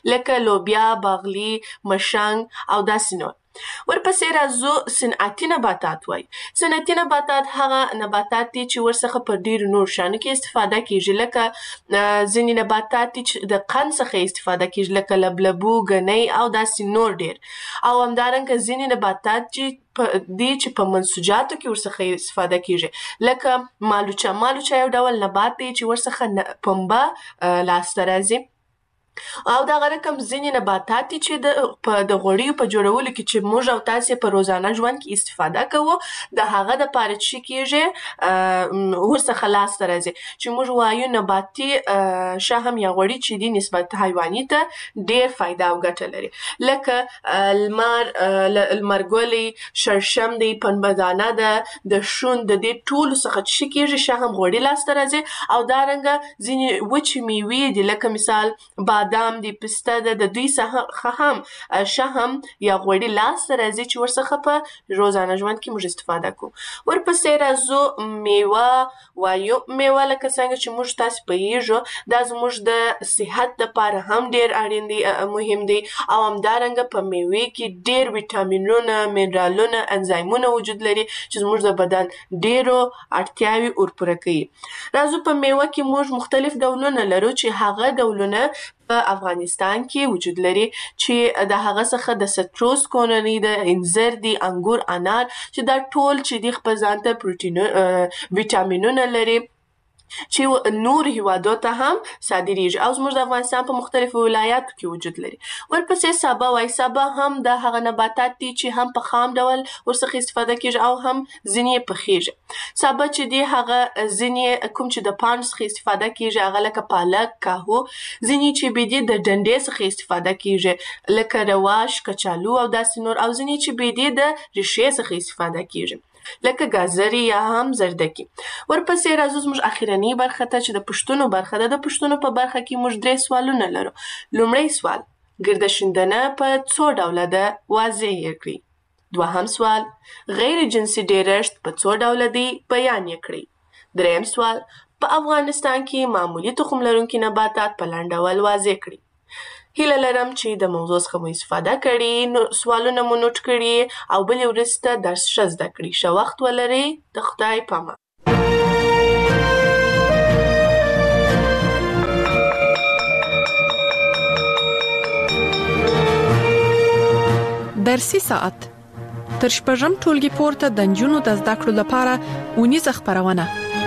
لکه لوبیا، باغلي، مشنګ او داسې نور. ورپسې راځو صنعتي نباتات وایي. صنعتي نباتات هغه نباتات دي چې ورڅخه په ډېرو نور شیانو کې استفاده کیږي، لکه ځینې نباتات دي چې د قند څخه استفاده کیږي، لکه لبلبو، ګنۍ او داسې نور ډېر. او همدارنګه ځینې نباتات دي چې په منسوجاتو کې ورڅخه استفاده کیږي، لکه مالوچه. مالوچه یو ډول نبات دی چې ورڅخه پنبه لاسته راځي. او دغه رقم ځینې نباتات دي چې د غوړیو په جوړولو کې چې موږ او تاسې په روزانه ژوند کې استفاده کوو، د هغه دپاره څه کیږي ورڅخه لاسته راځي، چې موږ وایو نباتي شهم یا غوړي چې دي نسبت حیواني ته ډېر فایده او ګټه لري، لکه لمرګلي، شړشم دی، پنبهدانه ده، د شون د دې ټولو څخه څه کیږي شهم غوړي لاسته راځي. او دارنګه ځینې وچې میوې دي، لکه مثال بادام دی، پسته ده، د دوی څخه هم شهم یا غوړي لاسته راځي چې ورڅخه په روزانه ژوند کې موږ استفاده کوو. ورپسې راځو میوه وایو. میوه لکه څنګه چې موږ تاسې پوهیږو دا زموږ د صحت دپاره هم ډېر اړین دی، مهم دی. او همدارنګه په میوې کې ډېر ویټامینونه، منرالونه، انزایمونه وجود لري چې زموږ د بدن ډېرو اړتیاوې ورپوره کوي. راځو په میوه کې موږ مختلف ډولونه لرو چې هغه ډولونه په افغانستان کې وجود لري، چې د هغه څخه د سټروس کورنۍ ده، انځر دي، انګور، انار، چې دا ټول چې دي خپل ځان ته ویټامینونه لري چې نور هیوادو ته هم صادریږي او زموږ د افغانستان په مختلفو ولایاتو کې وجود لري. ورپسې سابه وایي. سابه هم د هغه نباتات دي چې هم په خام ډول ورڅخه استفاده کیږي او هم ځینې یې پخیږي. سابه چې دي هغه ځینې کوم چې د پاڼو څخه استفاده کیږي هغه لکه پالک، کاهو، ځینې چې بې دي د ډنډې څخه استفاده کیږي لکه رواش، کچالو او داسې نور، او ځینې چې بې دي د ریښې څخه استفاده کیږي لکه ګازرې یا هم زردکي. ورپسې راځو زموږ اخرنۍ برخه ته چې د پوښتنو برخه ده. د پوښتنو په برخه کې موږ 3 سوالونه لرو. لومړی سوال: ګرده شیندنه په څو ډوله ده؟ واضح یې کړئ. دوهم سوال: غیر جنسي ډیرښت په څو ډوله دی؟ بیان یې کړئ. دریم سوال: په افغانستان کې معمولي تخم لرونکي نباتات په لنډ ډول واضح کړئ. هیله لرم چې د موضوع څخه مو استفاده کړې، سوالونه مو نوټ کړي او بلې ورځې ته درس ښه زده کړي. ښه وخت ولرئ. د خدای پامان. درسي ساعت تر شپږم ټولګي پورته د نجونو د زده کړو لپاره اونیزه خپرونه.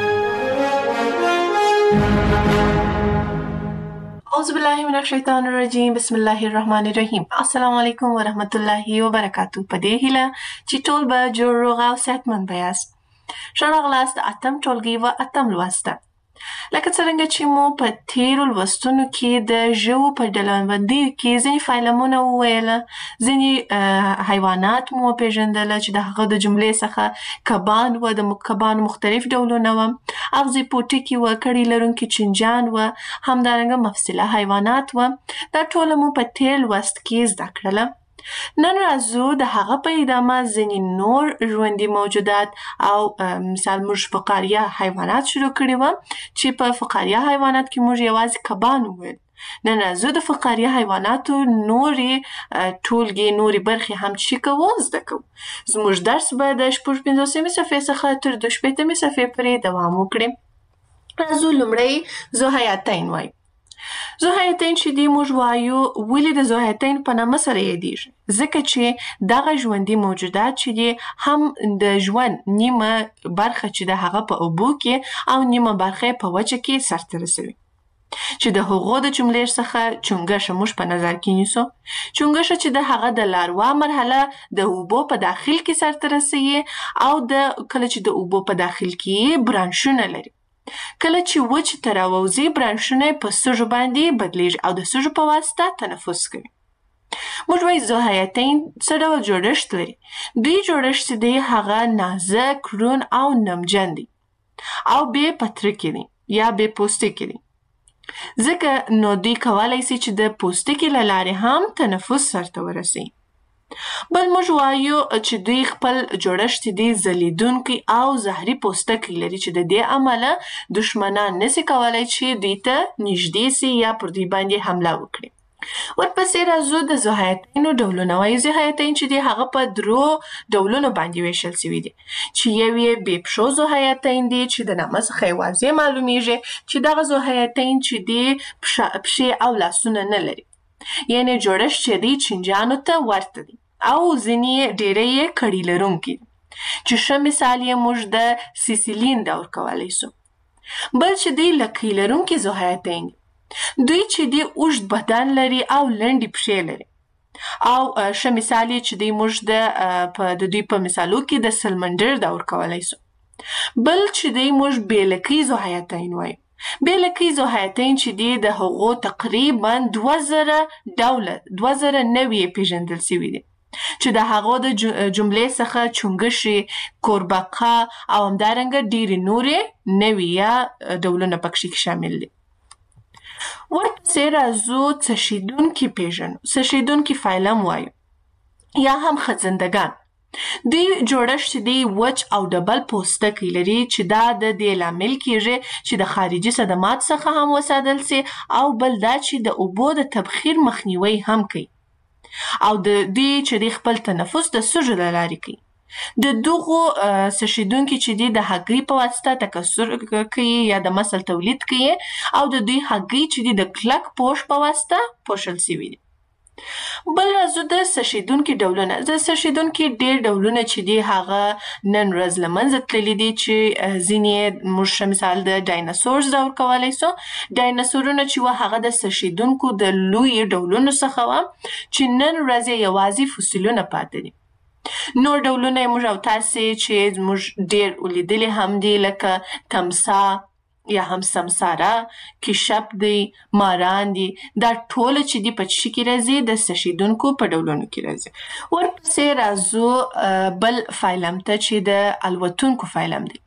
اعوذ بالله من الشیطان الرجیم. بسم الله الرحمن الرحیم. السلام علیکم ورحمت الله وبرکاتہ. په دې هیله چې ټول به جوړ روغ او صحتمند بیاست. ښه راغلاست د اتم ټولګي و اتم لوسته. لکه څرنګه چې مو په تیرو لوستونو کې د ژوو په ډلبندۍ کې ځینې فایلمونه وویله، ځینې حیوانات مو وپېژندله چې د هغه د جملې څخه کبان و، د کبانو مختلف ډولونه و، اغزي پوټکي و، کړي لرونکي چنجان و، همدارنګه مفصله حیوانات و. دا ټوله مو په تیر لوست کې زده کړله. نن راځو د هغه په ادامه ځینې نور ژوندي موجودات او مثال موږ فقاریه حیوانات شروع کړي وو چې په فقاریه حیوانات کې موږ یوازې کبان وویل. نن راځو د فقاریه حیواناتو نورې ټولګې نورې برخې هم چې کوو زده کوو. زموږ درس به د 55 صفحې څخه تر 280 صفحې پورې دوام وکړي. راځو لومړی ذوحیاتین وایو. ذوحیاتین چې دی موږ وایو ولې د ذوحیاتین په نامه سره یادیږي؟ ځکه چې دغه ژوندي موجودات چې دی هم د ژوند نیمه برخه چې د هغه په اوبو کې او نیمه برخه په وچه کې سرته رسوي. چې د هغو د جملې څخه چونګښه موږ په نظر کې نیسو. چونګښه چې د هغه د لاروا مرحله د اوبو په داخل کې سرته رسوي او کله چې د اوبو په داخل کې برانشونه لري. کله چې وچ ته راووځي برانشونه په سږو باندې بدلیږي او د سږو په واسطه تنفس کوي. موږ وایو ذوحیاتین څه ډول جوړښت لري؟ دوی جوړښت چې دی هغه نازک، روڼ او نمجن دی او بې پترکې دي یا بې پوستکي دي. ځکه نو دوی کولی سي چې د پوستکي له لارې هم تنفس سرته ورسوي. بل موږ وایو چې دوی خپل جوړښت دی ځلیدونکی او زهري پوستکی لري چې د دې امله دشمنان نسي کولی چې دوی ته نږدې سي یا پر دوی باندې حمله وکړي. ورپسې راځو د ذوحیاتینو ډولونه. وایي ذوحیاتین چې دي هغه په 3 ډولونو باندې ویشل سوي دي، چې یو یې بې پښو ذوحیاتین دي چې د نامه څخه یې واضح معلومیږي چې دغه ذوحیاتین چې دي پښې او لاسونه نه لري، یعنې جوړښت چې دی چینجیانو ته ورته دي او ځینې ډېری یې کړي لرونکي دي، چې ښه مثال یې موږ د سیسیلین دور کولی سو. بل چې دی لکۍ لرونکي ذوحیاتین دي، دوی چې دی اوږد بدن لري او لنډې پښې لري، او ښه مثال یې چې دی موږ د دوی په مثالو کې د سلمندر دور کولی سو. بل چې دی موږ بې لکۍ ذوحیاتین وایو. بې لکۍ ذوحیاتین چې دی د هغو تقریبا 2000 نوعې پیژندل سوي دي، چې د هغو د جملې څخه چونګښې، کوربقه او همدارنګه ډېرې نورې نوعې یا ډولونه پکښې شامل دي. ورپسې راځو څشیدونکي پیژنو. څشیدونکي فایلم وایو یا هم خزندګان. دوی جوړښت چې دی وچ او ډبل پوستکی لري، چې دا د دې لامل کیږي چې د خارجي صدمات څخه هم وساتل سي، او بل دا چې د اوبو د تبخیر مخنیوی هم کوي، او د دوی چې دی خپل تنفس د سږو له لارې کوي. د دغو څشیدونکي چې دی د هګۍ په واسطه تکثر کوي یا د مسل تولید کوي، او د دوی هګۍ چې دی د کلک پوښ په واسطه پوښل سوي دي. بل راځو د څشیدونکي ډولونه. د څشیدونکي ډېر ډولونه چې دی هغه نن ورځ له منځه تللي دي، چې ځینې موږ ښه مثال د ډایناسورز دور کولی سو. ډایناسورونه چې وه هغه د څشیدونکو د لویو ډولونو څخه وه، چې نن ورځ یې یوازې فسیلونه پاتې دي. نور ډولونه یې موږ او تاسې چې موږ ډېر ولیدلي هم دي، لکه تمساح یا هم سمساره، کیشپ دی، ماران دي. دا ټوله چې دي په چی کې راځي؟ د څشیدونکو په ډولونو کې راځي. ورپسې راځو بل فایلم ته چې د الوتونکو فایلم دی.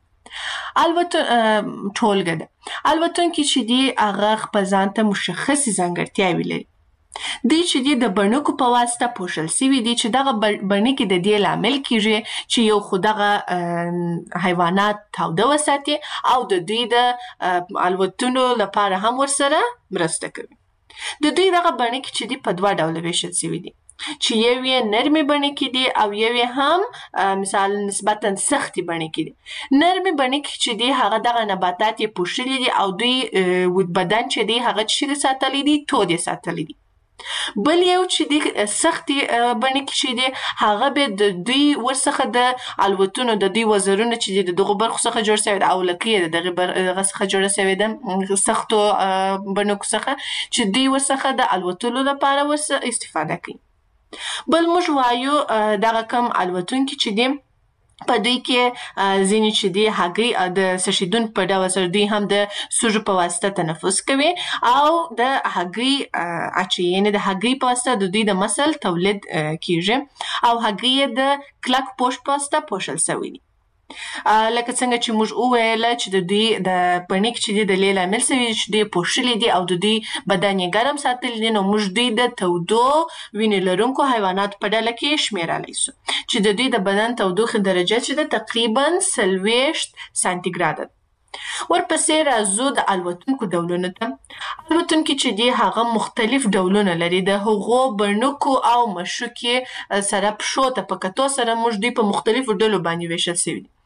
ټولګه ده. الوتونکي چې دي هغه خپل ځان ته مشخصې ځانګړتیاوې لري. دوی چې دي د بڼکو په واسطه پوښل سوي دي، چې دغه بڼکې د دې لامل کیږي چې یو خو دغه حیوانات تاوده وساتي، او د دوی د الوتنو لپاره هم ورسره مرسته کوي. د دوی دغه بڼکې چې دي په 2 ډوله ویشل سوي دي، چې یو یې نرمې بڼکې دي او یو یې هم مثال نسبتا سختې بڼکې دي. نرمې بڼکې چې دي هغه دغه نباتات یې پوښلي دي، او دوی بدن چې دی هغه چې ساتلی دي، تود یې ساتلی دي. بل یو چې دی سختې بڼکې چې دی هغه به د دوی ورڅخه د الوتنو د دوی وزرونه چې دی د دغو برخو څخه جوړ سوی ده، او لکۍ یې د دغه څخه جوړه سوې ده، سختو بڼکو څخه، چې دوی ورڅخه د الوتلو لپاره استفاده کوي. بل موږ وایو دغه کم الوتونکي چې دی په دوی کې ځینې چې دی هګۍ د څشیدونکو په ډول سره دوی هم د سږو په واسطه تنفس کوي، او د هګۍ اچوي، یعنې د هګۍ په واسطه د دوی د مسل تولید کیږي، او هګۍ یې د کلک پوښ په واسطه پوښل سوي دي. لکه څنګه چې موږ وویله چې د دوی د بڼکې چې دی د دې لامل سوي دي چې دوی پوښلي دي او د دوی بدن یې ګرم ساتلی دي، نو موږ دوی د تودو وینې لرونکو حیواناتو په ډله کې شمیرلی سو، چې د دوی د بدن تودوخې درجه چې ده تقریبا 40 سانتیګراده ده. ورپسې راځو د الوتونکو ډولونو ته. الوتونکي چې دی هغه مختلف ډولونه لري. د هغو بڼکو او مشوکې سره پښو ته په کتو سره موږ دوی په مختلفو ډلو باندې ویشل سوي دي.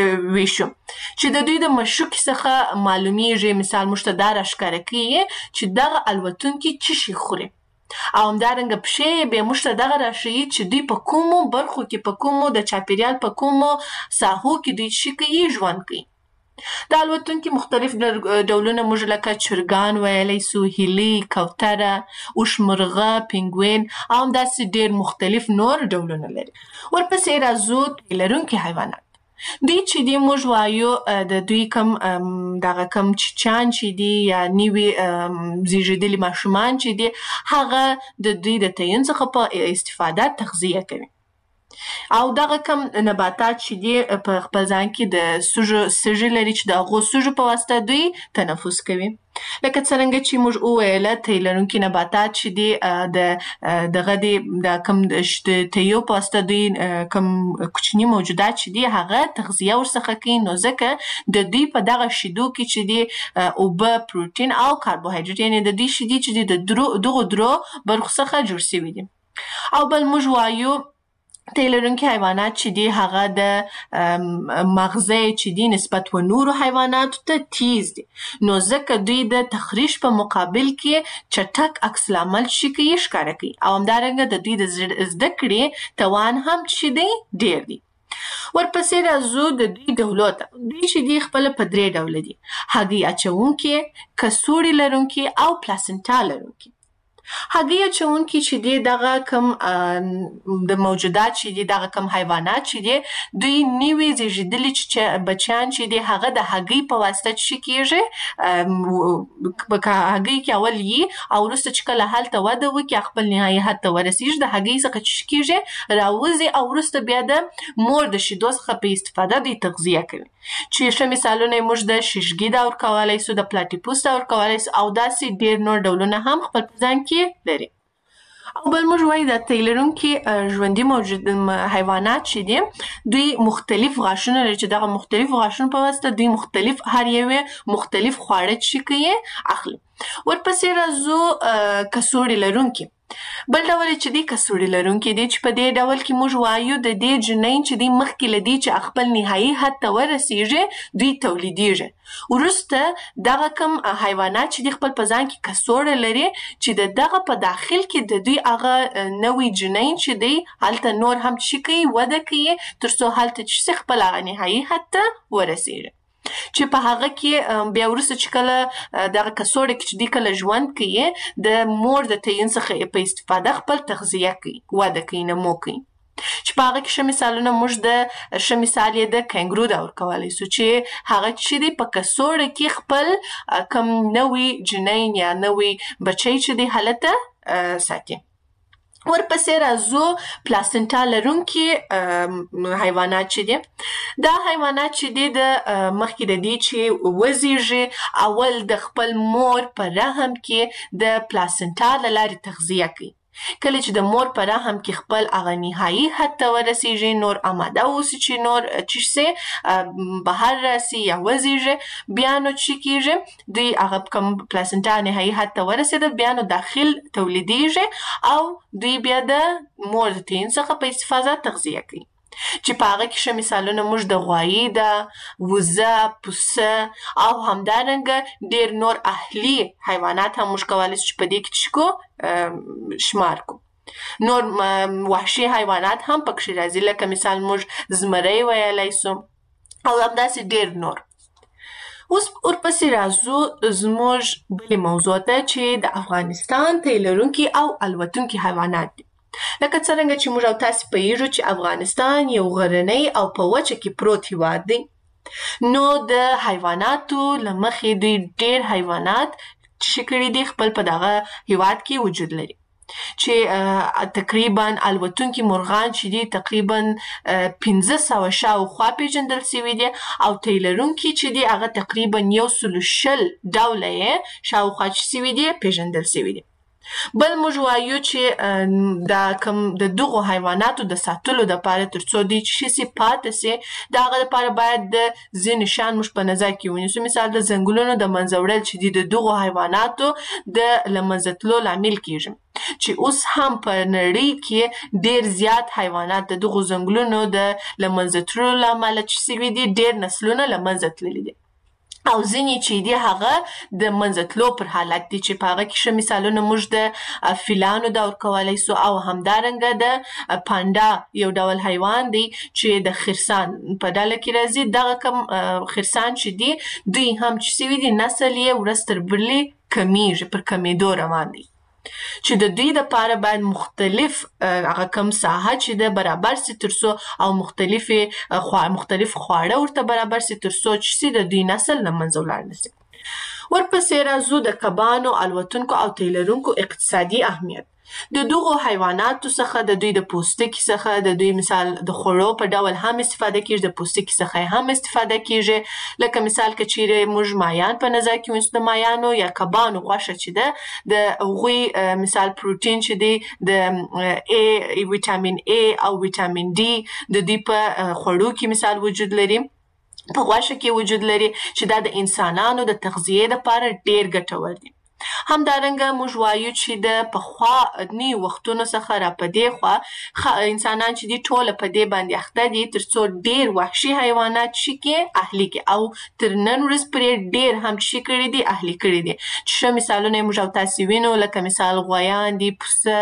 چې د دوی د مشوکې څخه معلومیږي، مثال موږ ته دا راښکاره کوي چې دغه الوتونکي څه شي خوري، او همدارنګه پښې یې بیا موږ ته دغه راښیي چې دوی په کومو برخو کې، په کومو د چاپیریال په کومو ساحو کې دوی څه کوي، ژوند کوي. د الوتونکي مختلف ډولونه موږ لکه چرګان ویلی سو، هیلۍ، کوتره، اوښمرغه، پینګوین، او همداسې ډېر مختلف نور ډولونه لري. ورپسې راځو تی لرونکي حیوانات. دوی چې دی موږ وایو د دوی کم دغه کم چیچان چې دی یا نوي زیږېدلي ماشومان چې دی هغه د دوی د تعین څخه په استفاده تغذیه کوي. او دغه کم نباتات چې دي په خپل ځان کې د سږي لري چې د هغو سږو په واسطه دوی تنفس کوي. لکه څرنګه چې موږ وویله تی لرونکي نباتات چې دي دغه دي د کم د تیو په واسطه دوی کم کوچني موجودات چې دي هغه تغذیه ورڅخه کوي، نو ځکه د دوی په دغه شیدو کې چې دي اوبه، پروټین او کاربوهایډریټ، یعنې د دوی شیدې چې دي د دغو درو برخو څخه جوړ شوي دي. او بل موږ وایو تی لرونکي حیوانات چې دي هغه د مغزه چې دي نسبت و نورو حیواناتو ته تیز دي، نو ځکه دوی د تخریش په مقابل کې چټک عکس العمل ښکاره کوي، او همدارنګه د دوی د زده کړې توان هم چې دی ډیر دی. ورپسې راځو د دوی ډولو ته. دوی چې دي خپله په 3 ډوله دي: هګۍ اچونکي، کڅوړې لرونکي او پلاسنټا لرونکي. هګۍ اچونکي چې دي دغه کم د موجودات چې دي دغه کم حیوانات چې دي دوی نوي زیږیدلي بچیان چې دي هغه د هګۍ په واسطه چې کیږي په هګۍ کې اول یي او وروسته چې کله هلته وده وکړي خپل نهایي حد ته ورسیږي د هګۍ څخه چې کیږي راوځي او وروسته بیا د مور د شیدو څخه په استفاده دوی تغذیه کوي. چې ښه مثالونه موږ د شیشګي دا ورکولی سو، د پلاټیپوس دا ورکولی سو او داسې ډیر نور ډولونه هم خپل په ځان کې لري. او بل موږ وایو د تی لرونکي ژوندي حیوانات چې دي دوی مختلف غاښونه لري چې دغه مختلف غاښونو په واسطه دوی مختلف هر یوې مختلف خواړه چې کوي اخلي. ورپسې راځو کڅوړې لرونکي. بل ډول چې دی کڅوړې لرونکي دي چې په دې ډول کې موږ وایو د دې جنین چې دی مخکې له دې چې خپل نهایي حد ته ورسیږي دوی تولیدیږي. وروسته دغه کم حیوانات چې دی خپل په ځان کې کڅوړه لري چې دغه په داخل کې د دوی هغه نوی جنین چې دی هلته نور هم چې کوي وده کوي تر څو هلته چې خپل هغه نهایي حد ته ورسیږي. چې په هغه کې بیا وروسته چې کله دغه کڅوړه کې چې دی کله ژوند کوي د مور د تیین څخه په استفاده خپل تغذیه کوي، وده کوي، نمو کوي. چې په هغه کې ښه مثالونه موږ د ښه مثال یې د کینګرو دا ورکولی سو چې هغه چې دی په کڅوړه کې خپل کم نوی جنین یا نوی بچی چې دی هلته ساتي. ورپسې راځو پلاسنټا لرونکي حیوانات چې دي. دا حیوانات چې دي د مخکې د دې چې وزیږي اول د خپل مور په رحم کې د پلاسنټا له لارې تغذیه کوي. کله چې د مور په رحم کې خپل هغه نهایي حد ته ورسیږي، نور آماده اوسي چې نور چې سي بهر راسي یا وزیږي، بیا نو چې کیږي دوی هغه کوم پلاسنټا نهایي حد ته ورسېده بیا نو داخل تولیدیږي او دوی بیا د مور د تین څخه په استفاده تغذیه کوي. چې په هغه کې ښه مثالونه موږ د غوایي ده، وزه، پسه او همدارنګه ډیر نور اهلي حیوانات هم موږ کولی شو چې په دې کې شمار کو. نور وحشي حیوانات هم پکښې راځي لکه مثال موږ زمری ویلی سو او همداسې ډیر نور. اوس ورپسې راځو زموږ بلې موضوع ته چې د افغانستان تی لرونکي او الوتونکي حیوانات دي. لکه څرنګه چې موږ او تاسې پوهیږو چې افغانستان یو غرنی او په وچه کې پروت هیواد دی، نو د حیواناتو له مخې دوی ډیر حیوانات چې کړي دي خپل په دغه هیواد کې وجود لري. چې تقریبا الوتونکي مرغان چې دي تقریبا 1500 شاوخوا پیژندل شوي دي او تی لرونکي چې دي هغه تقریبا 120 ډوله یې شاوخوا چې شوي دي پیژندل شوي دي. بل موږ وایو چې د دغو حیواناتو د ساتلو دپاره تر څو دوی چې شي پاتې سي د هغه دپاره باید د ځینې شیان موږ په نظر کې ونیسو. مثال د ځنګلونو د منځه وړل چې دي د دغو حیواناتو د له منځه تلو لامل کیږي، چې اوس هم په نړۍ کې ډیر زیات حیوانات د دغو ځنګلونو د له منځه تلو له امله چې سوي دي ډیر نسلونه له منځه تللي دي او ځینې چې دي هغه د منځه تلو پر حالت دي چې په هغه کې ښه مثالونه موږ د فیلانو دا ورکولی سو او همدارنګه د پانډا یو ډول حیوان دی چې د خرسان په ډله کې راځي. دغه کم خرسان چې دي دوی هم چې سوي دي نسل یې ورځ تر بلې کمیږي، پر کمیدو روان دی. چې د دوی دپاره باید مختلف هغه کم ساحه چې ده برابر سي تر څو او مختلف خواړه ورته برابر سي تر څو چې د دوی نسل له منځه ولاړ نه سي. ورپسې راځو د کبانو، الوتونکو او تیلرونکو اقتصادي اهمیت. د دغو حیواناتو څخه د دوی د پوستکي څخه د دوی مثال د خوړو په ډول هم استفاده کیږي، د پوستکي څخه هم استفاده کیږي. لکه مثال که چیرې موږ مایان په نظر کې ونیسو، د مایانو یا کبانو غوښه چې ده د هغوی مثال پروتین چې دی د A ویټامین A او ویټامین D د دوی په خوړو کې مثال وجود لري، په غوښه کې وجود لري، چې دا د انسانانو د تغذیې لپاره ډیر ګټور دي. همدارنګه موږ وایو چې د پخواني وختونو څخه را په دې خوا انسانان چې دي ټوله په دې باندې اخته دي تر څو ډیر وحشي حیوانات شي کې اهلي کې، او تر نن ورځ پرې ډیر هم شي کړي دي اهلي کړي دي. چې ښه مثالونه یې موږ او تاسې وینو، لکه مثال غویان دي،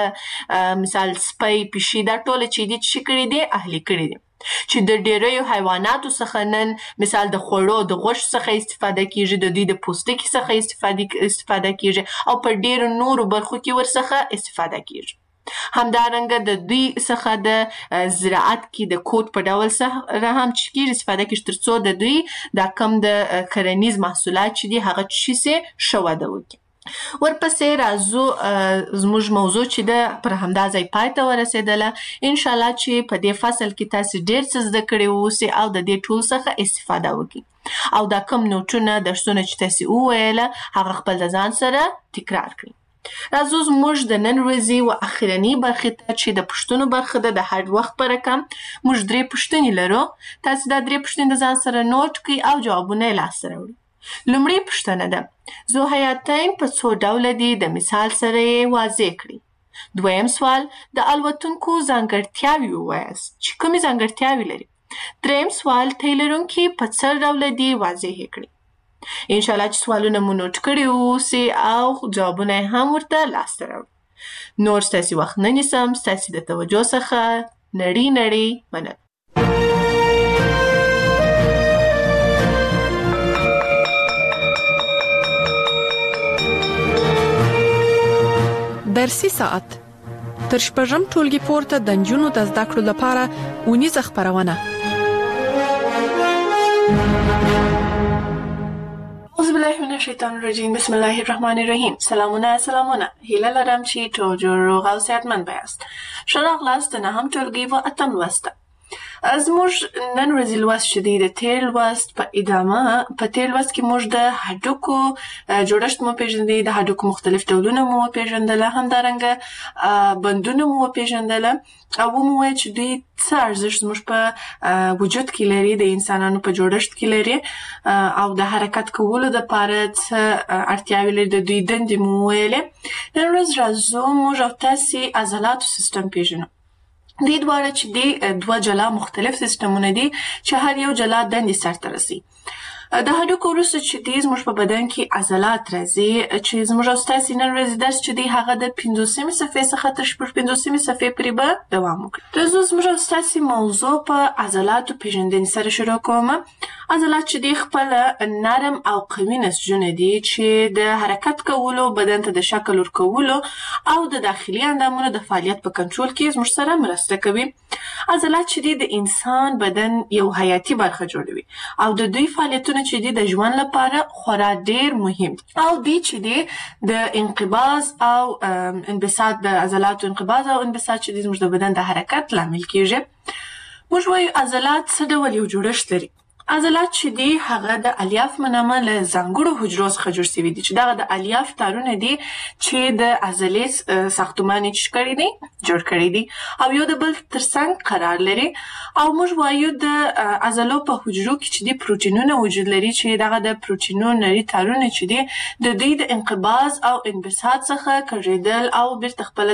پسه، مثال سپی، پیشي، دا ټوله چې دي شي کړي دي اهلي کړي دي. چې د ډیریو حیواناتو څخه نن مثال د خوړو د غوښې څخه استفاده کیږي، د دوی د پوستکي څخه استفاده کیږي او په ډیرو نورو برخو کې ورڅخه استفاده کیږي. همدارنګه د دوی څخه د زراعت کې د کوټ په ډول سره هم چې کیږي استفاده کیږي، تر څو د دوی دا کم د کرنیز محصولات چې دي هغه شي سي ښه وده وکړي. ورپسې راځو زموږ موضوع چې ده پر همدا ځای پای ته ورسېدله. انشاءالله چې په دې فصل کې تاسې ډېر څه زده کړي واوسئ او د دې ټول څخه استفاده وکړي، او دا کم نوټونه درسونه چې تاسې وویله هغه خپل د ځان سره تکرار کړئ. راځو زموږ د نن ورځې و اخرنۍ برخې ته چې د پوښتنو برخه ده. د هر وخت په رقم موږ 3 پوښتنې لرو. تاسې دا 3 پوښتنې د ځان سره نوټ کړئ او جوابونه یې لاسته راوړئ. لومړی پوښتنه ده: ذوحیاتین په څو ډوله دي؟ د مثال سره یې واضح کړئ. دویم سوال: د الوتونکو ځانګړتیاوې ووایاست چې کومې ځانګړتیاوې لري. دریم سوال: تیلرونکي په څه ډوله دي؟ واضح یې کړئ. انشاءالله چې سوالونه مو نوټ کړي واوسئ او جوابونه یې هم ورته لاسته راوړئ. نور ستاسې وخت نه نیسم، ستاسې د توجه څخه نړۍ مننه. درسي ساعت تر شپږم ټولګي پورته د نجونو د زده کړو لپاره اونیزه خپرونه. اعوذ بالله من الشیطان الرجیم، بسم الله الرحمن الرحیم. سلامونه هیله لرم چې ټول جوړ روغ او صحتمند یاست. ښه راغلاست د نهم ټولګي و اتم لوست ته. زموږ نن ورځې لوست چې دی د تیر لوست په ادامه. په تیر لوست کې موږ د هډوکو جوړښت مو پیژندی، د هډوکو مختلف ډولونه مو پیژندله، همدارنګه بندونه مو پیژندله، او مو وایي چې دوی څه ارزښت زموږ په وجود کې لري، د انسانانو په جوړښت کې لري، او د حرکت کولو دپاره څه اړتیاوې لري، د دوی دندې مو وویلې. نن ورځ راځو موږ او تاسې عضلاتو سیستم پیژنو. دې دواړه چې دي دوه جلا مختلف سیستمونه دي چې هر یو جلا دندې سرته رسي. د هډوکو وروسته چې دی زموږ په بدن کې عضلات راځي، چې زموږ او ستاسې نن ورځې درس چې دی هغه د 50مې صفحې څخه تر 50مې صفحې پورې به دوام وکړي. راځو زموږ او ستاسې موضوع په عضلاتو پیژندنې سره شروع کومه. عضلات چې دی خپله نرم او قوي نسجونه دي چې د حرکت کولو، بدن ته د شکل ورکولو او د داخلي اندامونو د فعالیت په کنټرول کې زموږ سره مرسته کوي. عضلات چې دی د انسان بدن یو حیاتي برخه جوړوي او د دوی فعالیتونه چې دی د ژوند لپاره خورا ډیر مهم دي، او دی چې دی د انقباض او انبساط، د عضلاتو انقباض او انبساط چې دی زموږ د بدن د حرکت لامل کیږي. موږ وایو عضلات څه ډول یو جوړښت لري. عضلات چې دی هغه د الیاف په نامه له ځانګړو حجرو څخه جوړ شوي دي، چې دغه د الیاف تارونه دي چې د عضلې ساختمان یې جوړ کړی دي او یو د بل ترڅنګ قرار لري. او موږ وایو د عضلو په حجرو کې چې دی پروتینونه وجود لري، چې دغه د پروتینونو نري تارونه چې دی د دوی د انقباض او انبساط څخه کږېدل او بیرته خپله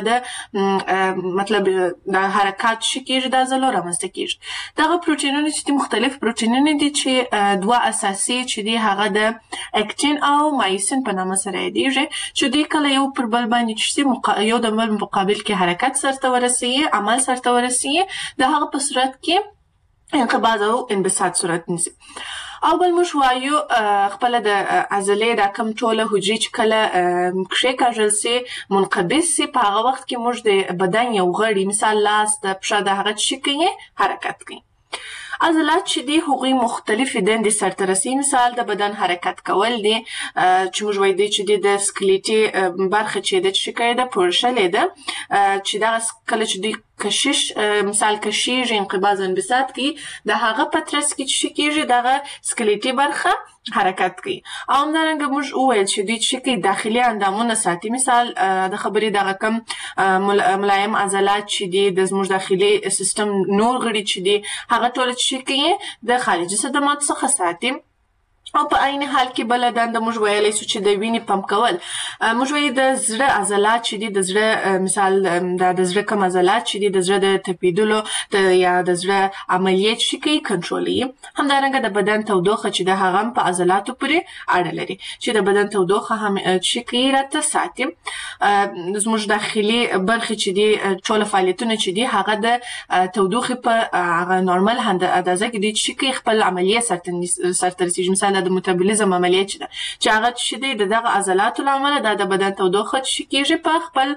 د مطلب د حرکات شي کېږي، د عضلو رامنځته کېږي. دغه پروتینونه چې دی مختلف پروتینونه دي چې دوه اساسي چې دی هغه د اکتین او مایسین په نامه سره یادیږي، چې دوی کله یو پر بل باندې یو د بل مقابل کې حرکت سرته ورسوي، عمل سرته ورسوي، د هغه په صورت کې انقباض او انبساط صورت نیسي. او بل موږ وایو خپله د عضلې دا کم ټوله حجرې چې کله کښېکاږل سي، منقبض سي، په هغه وخت کې موږ د بدن یو غړي مثال لاس، د پښه، د هغه څه کوي حرکت کوي. عضلات چې دي هغوی مختلفې دندې سرته رسوي. مثال د بدن حرکت کول دي چې موږ وایو دی چې د سکلیټي برخه چې د شکایت ده پورشلې ده چې دغه کله چې دوی کشش مثال کشیږي انقباض انبساط کی د هغه پترس کې چې کېږي دغه سکلیټي برخه حرکت کوي. او همدارنګه موږ وویل چې دوی چې کوي داخلي اندامونه ساتي. مثال د خبرې دغه کم ملایم عضلات چې دي د زموږ داخلي سیستم نور غړي چې دي هغه ټول چې کوي د خارجي صدمات څخه ساتي. او په عین حال کې بل دنده موږ ویلای شو چې د وینې پمپ کول. موږ وایو د زړه عضلات چې دي د زړه مثال د زړه کوم عضلات چې دي د زړه د تپیدلو یا د زړه عملیات چې کوي کنټرولوي. همدارنګه د بدن تودوخه چې د هغه په عضلاتو پورې اړه لري چې د بدن تودوخه هم چې کوي راته ساتي. زموږ داخلي برخې چې دي ټول فعالیتونه چې دي هغه د تودوخه په هغه نورمال اندازه کې دي چې کوي خپل عملیات سرته رسیږي. مثال د ميتابولیزم عملیات چې هغه چې دی دغه عضلاتو لامل د بدن تودوخه چې کېږي په خپل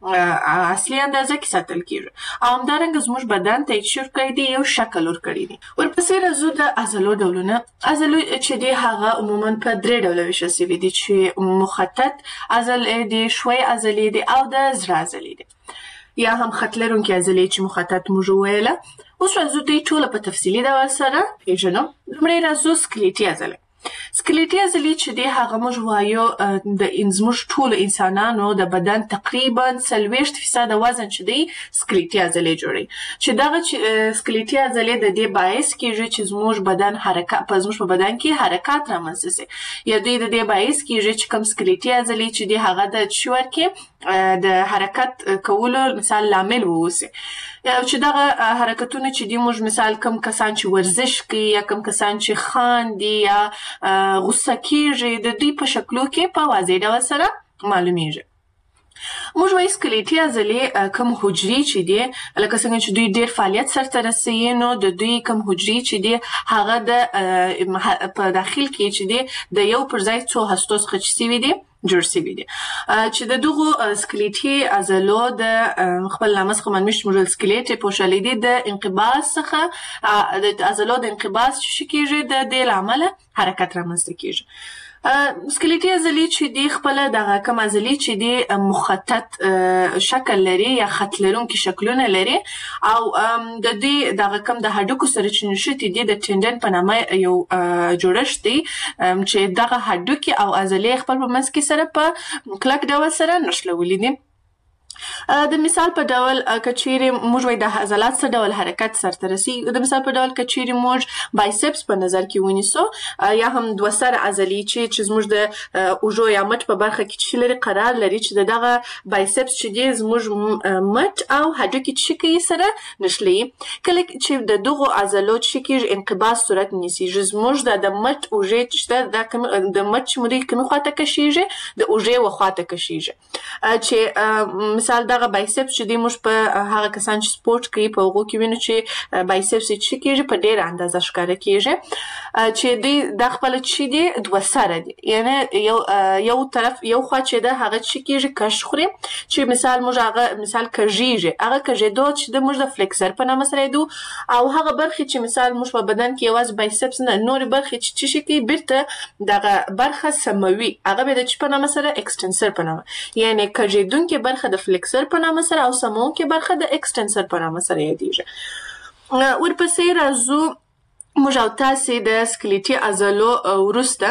اصلي اندازه کې ساتل کېږي. او همدارنګه زموږ بدن ته چې کوي دی یو شکل ورکړي دي. ورپسې راځو د عضلو ډولونه. عضلو چې دی هغه عموما په درې ډوله ویشل شوي دي چې مخطط عضلې دي، ښوی عضلې دي او د زړه عضلې دي یا هم خط لرونکي عضلې چې مخطط موږ ویله. اوس راځو دوی ټوله په تفصیلي ډول سره پیژنو. لومړی راځو سکلیټي عضلې. سکلیټي عضلې چې دی هغه موږ وایو د زموږ ټولو انسانانو د بدن تقریبا 40% وزن چې دی سکلیټي عضلې جوړوي. چې دغه سکلیټي عضلې د دې باعث کېږي چې زموږ بدن حرکت په زموږ په بدن کې حرکات رامنځته شي. یا دوی د دې باعث کېږي چې کوم سکلیټي عضلې چې دی هغه د شور کې د حرکت کولو مثال لامل ووسی. چې دغه حرکتونه چې دی موږ مثال کوم کسان چې ورزش کوي یا کوم کسان چې خاندي یا غوسه کېږي د دوی په شکلو کې په واضح ډول سره معلومیږي. موږ وایو سکلیټي عضلې کوم حجرې چې دي لکه څنګه چې دوی ډېر فعالیت سرته رسوي نو د دوی کوم حجرې چې دي هغه د په داخل کې چې دي د یو پر ځای څو هستو څخه چې سوي دي جوړ شوي دي. چې د دغو سکلیټي عضلو د خپل نامه څخه معلومیږي چې موږ سکلیټ پوښلې دي د انقباض څخه د عضلو د انقباض چې کېږي د دې له امله حرکت رامنځته کېږي. سکلیټي عضلې چې دی خپل دغه کوم عضلې چې دی مخطط شکل لري یا خط لرونکي شکلونه لري او د دې دغه کوم د هډوکو سره چې نښتي دي د ټندن په نامه یو جوړښت دی چې دغه هډوکي او عضلې خپل په منځ کې سره په کلک ډول سره نښلولي دي. د مثال په ډول کچيري موږ وای د عضلات څخه ډول حرکت سرته رسي. د مثال په ډول کچيري موږ بایسپس په نظر کې ونیسو یا هم دوه سره عضلې چې زموږ د اوږو یا مټ په برخه کې چې لري قرار لري چې دغه بایسپس چې دی زموږ مټ او هډوکي چې کوي سره نښلي. کله چې د دغو عضلو چې کېږي انقباض صورت نیسي زموږ د مټ اوږې چې د مټ چې مودې کومه خواته کشيږي د اوږې وخواته کشيږي. چې مثال دغه بایسپس چې دی موږ په هغه کسان چې سپورت کوي په هغو کې وینو چې بایسپس چې کېږي په ډېره اندازه ښکاره کېږي چې دوی د خپل چې دی دوه سره دي یعنی یو طرف یو خوا چې ده هغه چې کېږي کش خوري چې مثال موږ هغه مثال کږیږي هغه کږېدو چې د موږ د فلیکسر په نامه سره دو او هغه برخې چې مثال موږ په بدن کې یوازې بایسپس نه نورې برخې چې کوي بیرته دغه برخه سموي هغه به د چې په نامه سره اکسټنسر په نامه یعنی کږېدونکې برخه د فلیکسر په نامه سره او سمونکې برخه د اکسټنسر په نامه سره یادېږي. ورپسې راځو موږ او تاسې د سکلیټي عضلو وروسته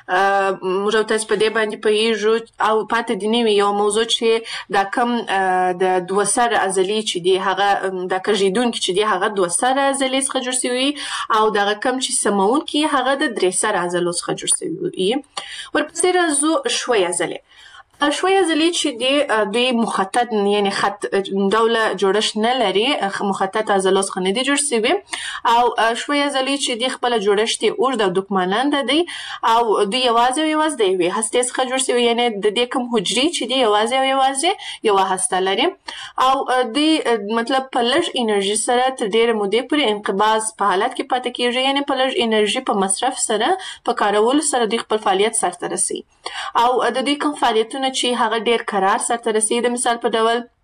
موږ او تاسې په دې باندې پوهېږو او پاتې دې نه وي یو موضوع چې دا کوم د دوه سره عضلې چې دي هغه د کږېدونکي چې دي هغه دوه سره عضلې څخه جوړ شوي او دغه کوم چې سمونکي هغه د درې سره عضلو څخه جوړ شوي. ورپسې راځو ښوی عضلې. ښوی عضلې چې دوی مخطط یعنی خط ډوله جوړښت نه لري مخطط عضلو څخه نه دي جوړ شوي او ښوی عضلې چې دی خپل جوړښت یې اوږد او دوکماننده دی او دوی یوازې د یوې هستې څخه جوړ شوي یعنی د دې کوم حجرې چې دی یوازې یوه هسته لري او دوی مطلب په لږ انرژي سره تر ډېرې مودې پورې انقباض په حالت کې پاتې کېږي یعنی په لږ انرژي په مصرف سره په کارولو سره دوی خپل فعالیت سرته رسوي او د دوی کوم فعالیتونه چې هغه ډېر قرار سرته رسوي. د مثال په ډول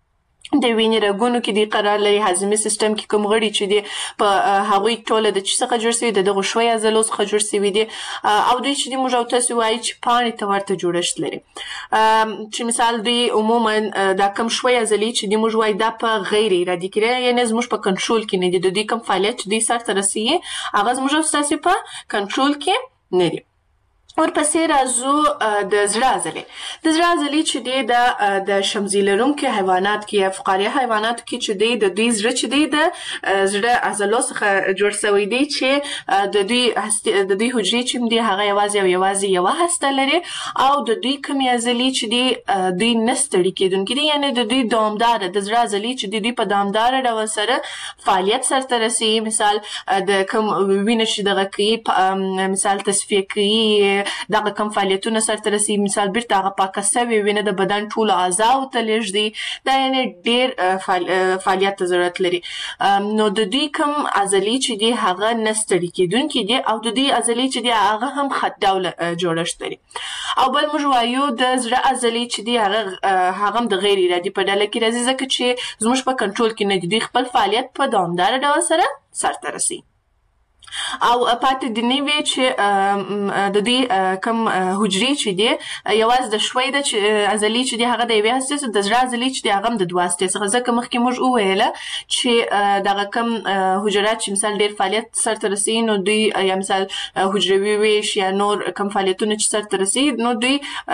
د وینې رګونو کې د قرار لري، هضمي سیستم کې کوم غړي چې دي په هغوی ټوله د څه څخه جوړ شوي د دغو ښوی عضلو څخه جوړ شوي دي او دوی چې د موږ او تاسو وایي چې پاڼې ته ورته جوړښت لري چې مثال دوی عموما دا کوم ښوی عضلې چې د موږ وایي دا په غیر ارادي کې یعنی زموږ په کنټرول کې نه دي، د دوی کوم فعالیت چې دوی سرته رسوي هغه زموږ او تاسو په کنټرول کې نه دي. ورپسې راځو د زړه عضلې. د زړه عضلې چې دی د شمزي لرونکي حیوانات کې یا فقاریه حیواناتو کې چې دی د دوی زړه چې دی د زړه عضلو څخه جوړ شوی دی چې د دوی حجرې چې دی هغه یوازې یوه هسته لري او د دوی کومې عضلې چې دی دوی نه ستړي کېدونکي دي، یعنې د دوی دوامداره د زړه عضلې چې دوی په دوامداره ډول سره فعالیت سرته رسوي. مثال د کوم وینه چې دغه کوي مثال تصفیه کوي دغه کوم فعالیتونه سرته رسوي، مثال بیرته هغه پاکه سوې وینه د بدن ټولو اعضاو ته لیږدي، دا یعنې ډېر فعالیت ته ضرورت لري. نو د دوی کوم عضلې چې دي هغه نه ستړي کېدونکي دي او د دوی عضلې چې دي هغه هم خط ډوله جوړښت لري. او بل موږ وایو د زړه عضلې چې دي هغه هم د غیر ارادي په ډله کې راځي ځکه چې زموږ په کنټرول کې نه دي، دوی خپل فعالیت په دوامداره ډول سره سرته رسوي. او پاتې د نوي چې د دې کوم حجرې چې دي یوازې د ښوی د عضلې چې دي هغه د یوې هستې څخه، د زړه عضلې چې دي هغه هم د دوه هستې څخه، ځکه مخکې موږ وویله چې دغه کوم حجرات چې مثال ډېر فعالیت سرته رسوي نو دوی یا مثال حجروي ویش یا نور کوم فعالیتونه چې سرته رسوي نو دوی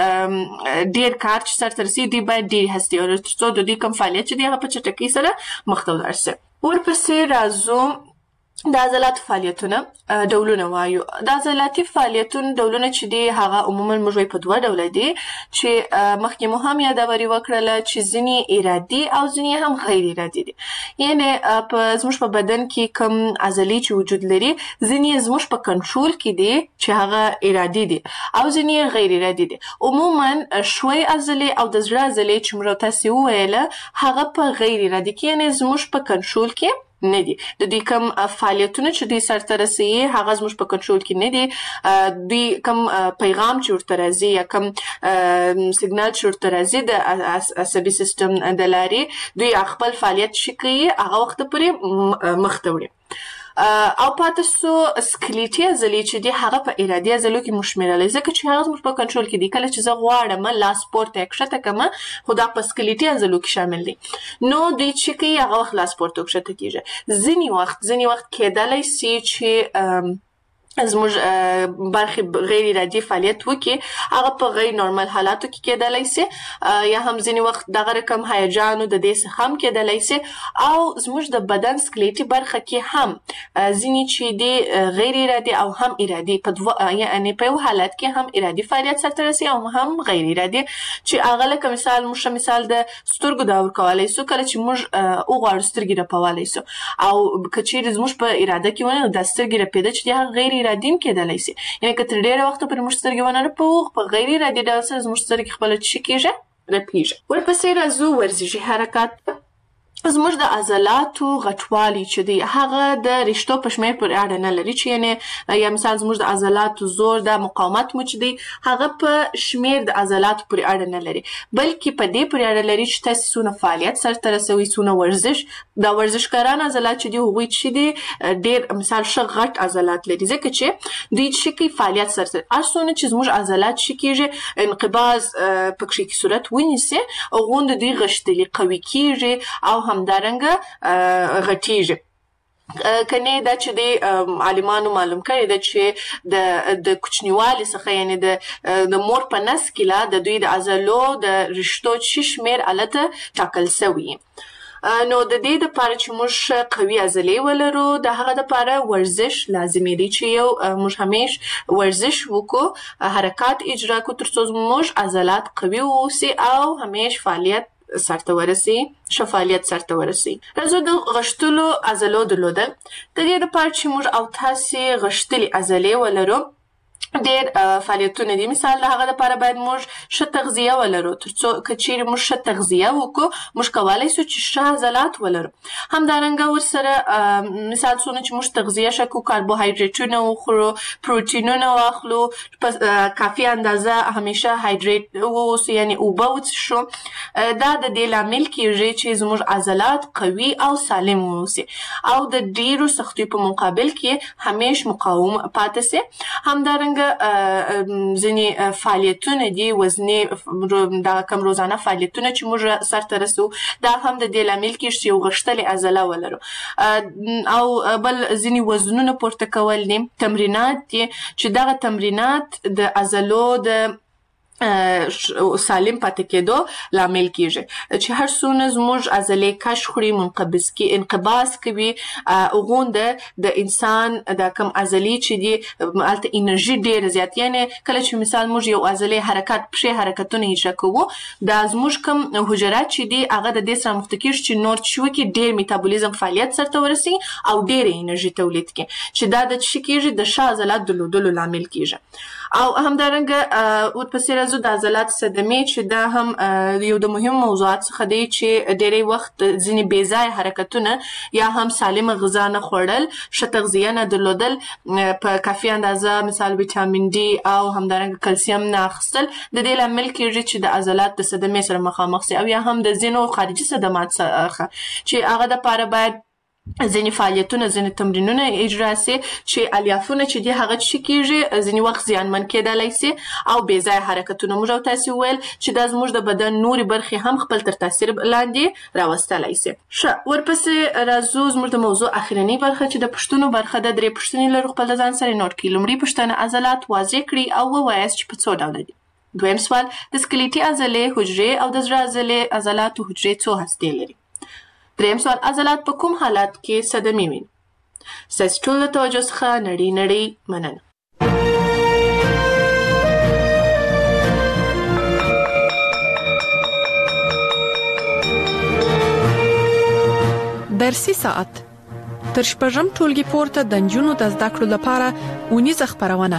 ډېر کار چې سرته رسوي دوی باید ډېرې هستې ولري تر څو د دوی کوم فعالیت چې دي هغه په چټکۍ سره مخ ته ولاړ شي. ورپسې راځو د عضلاتو فعالیتونه ډولونه وایو. د عضلاتي فعالیتونو ډولونه چې دي هغه عموما موږ وایو په دوه ډوله دي چې مخکې مو هم یادوري وکړله چې ځینې ارادي او ځینې هم غیر ارادي دي. یعنې زموږ په بدن کې کوم عضلې چې وجود لري ځینې زموږ په کنټرول کې دي چې هغه ارادي دي او ځینې غیر ارادي دي. عموما ښوی عضلې او د زړه عضلې چې موږ تاسې وویله هغه په غیر ارادي کې یعنې زموږ په کنټرول کې نه دي. د دوی کوم فعالیتونه چې دوی سرته رسوي هغه زموږ په کنټرول کې نه دي. دوی کوم پیغام چې ورته راځي یا کوم سیګنال چې ورته راځي د عصبي سیستم د لارې دوی خپل فعالیت چې کوي هغه وخت پورې مخ ته وړي. او پاتې سو سکلیټي عضلې چې دي هغه په ارادي عضلو کې موږ شمېرلی ځکه چې هغه زموږ په کنټرول کې دي. کله چې زه غواړم لاس پورته یا کښته کړمه خو دا په سکلیټي عضلو کې شامل دي نو دوی چې کوي هغه وخت لاس پورته او کښته کېږي. ځینې وخت کېدلی سي چې زموږ برخې غیر ارادي فعالیت وکړي هغه په غیر نورمال حالاتو کې کېدلی سي یا هم ځینې وخت دغه رقم هیجانو د دې څخه هم کېدلی سي او زموږ د بدن سکلیټي برخه کې هم ځینې چې دي غیر ارادي او هم ارادي یعنې په یو حالت کې هم ارادي فعالیت سرته رسي او هم غیر ارادي چې هغه لکه مثال د سترګو دا ورکولی سو کله چې موږ وغواړو سترګې رپولی سو او که چیرې زموږ په اراده کې ونه دا سترګې رپېده چې دي هغه غیر ارادي هم کېدلی سي. یعنې که تر ډېره وخته پورې موږ سترګې ونه رپوو په غیر ارادي ډول سره زموږ سترګې خپله څه کېږي رپېږي. ورپسې راځو ورزشي حرکات. زموږ د عضلاتو غټوالی چې دی هغه د رشتو په شمېر پورې اړه نه لري چې یعنې یا مثال زموږ د عضلاتو زور د مقاومت مو چې دی هغه په شمېر د عضلاتو پورې اړه نه لري بلکې په دې پورې اړه لري چې تاسې څونه فعالیت سرته رسوي څونه ورزش. دا ورزشکاران عضلات چې دي هغوی چې دي ډېر مثال ښه غټ عضلات لري ځکه چې دوی چې کوي فعالیت سرته هر څونه چې زموږ عضلات چې کېږي انقباض پکښې صورت ونیسي غونده دوی غښتلي قوي کېږي او همدارنګه غټیږي. کنه دا چې د عالمانو معلوم کړي ده چې د کوچنیوالي څخه یعنې د مور په نس کې لا د دوی د عضلو د رشتو چې شمېر الته ټاکل سوی. نو د دې دپاره چې موږ قوي عضلې ولرو د هغه دپاره ورزش لازمي دی چې یو موږ همیش ورزش وکړو حرکات اجرا کړو تر څو زموږ عضلات قوي واوسي او همیش فعالیت سرته ورسي فعالیت سرته ورسي. راځو د غښتلو عضلو درلودل. د دې دپاره چې موږ او تاسې غښتلې عضلې ولرو ډېر فعالیتونه دي. مثال د هغه لپاره باید موږ ښه تغذیه ولرو. تر څو که چیرې موږ ښه تغذیه وکړو موږ کولی شو چې ښه عضلات ولرو. همدارنګه ورسره مثال څونه چې موږ تغذیه ښه کړو، کاربوهایډریټونه وخورو، پروټینونه واخلو، په کافي اندازه همیشه هایډریټ واوسو، یعنې اوبه وڅښو. دا د دې لامل کیږي چې زموږ عضلات قوي او سالم واوسي او د ډېرو سختیو په مقابل کې همیش مقاوم پاتې سي. همدارنګه ځینې فعالیتونه دي وزني دغه کم روزانه فعالیتونه چې موږ سرته رسو، دا هم د دې لامل کېږي چې یو غښتلې عضله ولرو. او بل ځینې وزنونه پورته کول دي، تمرینات دي چې دغه تمرینات د عضلو د سالم پاتې کېدو لامل کیږي. چې هر څونه زموږ عضلې کش خوري، انقباض کوي، هغومره د انسان د کم عضلې چې دي هلته انرژي ډېره زیات، یعنې کله چې مثال موږ یو عضلې حرکت پښې حرکتونه اجرا کوو، دا زموږ کم حجرات چې دي هغه د دې سره مخته کېږي چې نور څه وکړي، ډېر میتابولیزم فعالیت سرته ورسوي او ډېره انرژي تولید کړي، چې دا د څه کېږي، د ښه عضلات درلودلو لامل کېږي. او همدارنګه ورپسې راځو د عضلات صدمې، چې دا هم یو د مهم موضوعات څخه دی چې ډېری وخت ځینې بې ځایه حرکتونه یا هم سالمه غذا نه خوړل، ښه تغذیه نه درلودل، په کافي اندازه مثال ویټامین ډي او همدارنګه کلسیم نه اخیستل د دې لامل کېږي چې د عضلات د صدمې سره مخامخ سي، او یا هم د ځینو خارجي صدمات څخه چې هغه دپاره باید ځینې فعالیتونه، ځینې تمرینونه اجرا سي چې الیافونه چې دي هغه څه کېږي، ځینې وخت زیانمن کېدلی سي، او بې ځایه حرکتونه موږ او تاسې وویل چې دا زموږ د بدن نورې برخې هم خپل تر تاثیر لاندې راوستلی سي. ښه، ورپسې راځو زموږ د موضوع اخرنۍ برخه چې د پوښتنو برخه ده. 3 پوښتنې لرو، خپل د ځان سره نوټ کړئ. لومړۍ پوښتنه: عضلات واضح کړئ او ووایاست چې په څو ډوله دي. دویم سوال: د سکلیټي عضلې حجرې او د زړه عضلاتو حجرې څو هستې لري؟ دریم سوال: عضلات په کوم حالات کې صدمې ویني؟ ستاسې ټولو د توجه څخه نړۍ مننه. درسي ساعت تر شپږم ټولګي پورته د نجونو د زده کړو لپاره اونیزه خپرونه.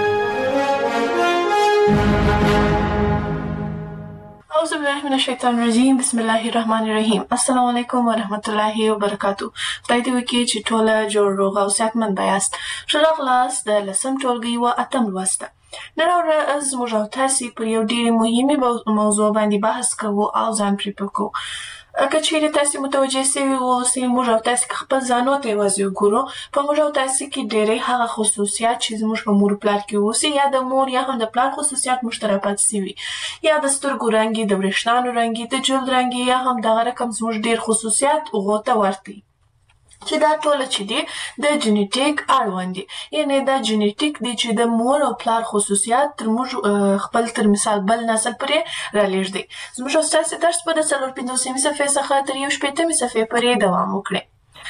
أعوذ بالله من الشیطان الرجیم. بسم الله الرحمن الرحیم. السلام علیکم ورحمت الله وبرکاتو. خدای دې وکړي چې ټوله جوړ روغ او صحتمند یاست. ښه راغلاست د 10م ټولګي و 8م لوست. نن ورځ موږ او تاسې پر یو ډېرې مهمې موضوع باندې بحث کوو او ځان پرې پوه کوو. که چیرې تاسې متوجه سوي اوسئ، موږ او تاسې که خپل ځانو ته یوازې وګورو، په موږ او تاسې کې ډېری هغه خصوصیات چې زموږ په مور پلار کې اوسي، یا د مور یا هم د پلار خصوصیات موږ ته راپاتې سوي، یا د سترګو رنګ، د وریښتانو رنګ، د جلد رنګ، یا هم دغه رقم زموږ ډېر خصوصیات هغو ته ورته دي، چې دا ټوله چې دي د جنیټیک اړوند دي. یعنې دا جنیټیک دی چې د مور او پلار خصوصیات تر موږ خپل تر مثال بل نسل پورې رالېږدي. زموږ او ستاسې درس به د 450 صفحې څخه تر 160 صفحې پورې دوام وکړي.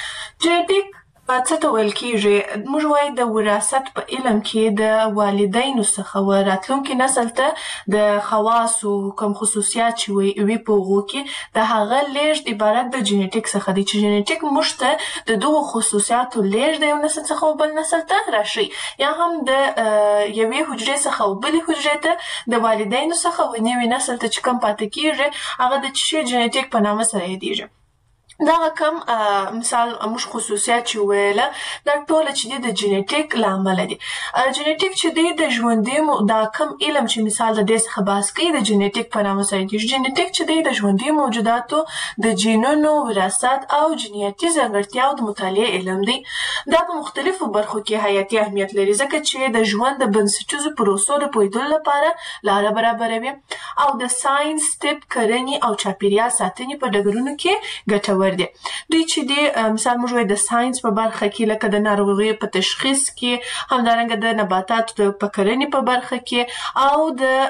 جنیټیک څه ته ویل کېږي؟ موږ وایو د وراثت په علم کې د والدینو څخه و راتلونکي نسل ته د خواصو کوم خصوصیات چې وي په هغو کې د هغه لیږد عبارت د جنیټیک څخه دی، چې جنیټیک موږ ته د دغو خصوصیاتو لیږد د یو نسل څخه بل نسل ته راشي، یا هم د یوې حجرې څخه بلې حجرې ته د والدینو څخه نوي نسل ته چې کوم پاتې کېږي هغه د څه جنیټیک په نامه سره یادېږي. دغه کم مثال موږ خصوصیات چې ویله دا ټوله چې دي د جنیټیک له امله دي. جنیټیک چې دی د ژوندي دا کم علم چې مثال د دې څخه بحث کوي د جنیټیک په نامه سره یادېږي. جنیټیک چې دی د ژوندي موجوداتو د جینونو، وراثت او جنیاتي ځانګړتیاو د مطالعې علم دی. دا په مختلفو برخو کې حیاتي اهمیت لري، ځکه چې د ژوند د بنسټیزو پروسو د پوهېدلو لپاره لاره برابروي او د ساینس، طب، کرنې او چاپېریال ساتنې په ډګرونو کې ګټور دي. دوی چې دی مثال موږ وایو د ساینس په برخه کې لکه د ناروغیو په تشخیص کې، همدارنګه د نباتاتو په کرنې په برخه کې، او